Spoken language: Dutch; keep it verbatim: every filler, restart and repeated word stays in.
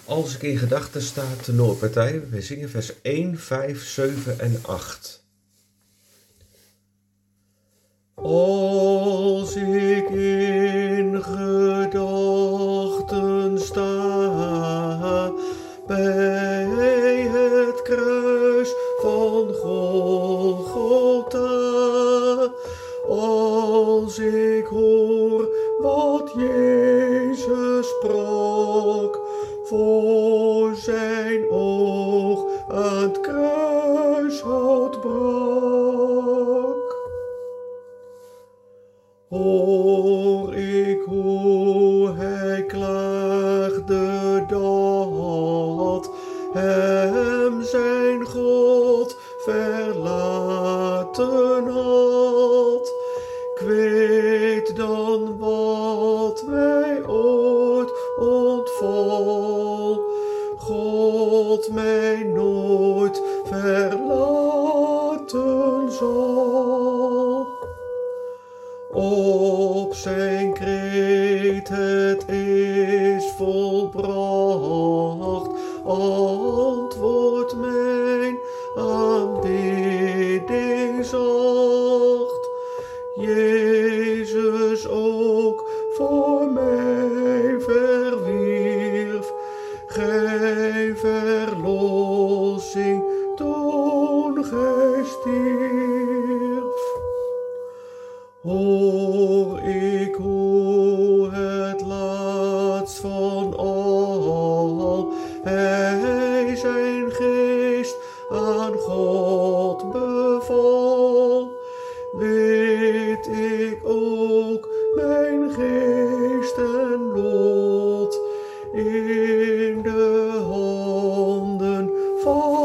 Als ik in gedachten sta, tenorpartij, we zingen vers één, vijf, zeven en acht. Als ik in gedachten sta bij het kruis van Golgotha, als ik hoor wat Jezus sprak voor zijn oog aan het kruishout brak, hoor ik hoe hij klaagde dat hem zijn God verlaten had. Ik weet dan wat mij ooit ontval, God mij nooit verlaten zal. Op zijn kreet het is volbracht, antwoordt mijn aanbidding zacht. Jezus ook voor mij verwierf, gij verlossing toen gij stierf. Hoor ik hoe het laatst van al hij zijn geest aan God beval, weet ik ook mijn geest en lot in de handen van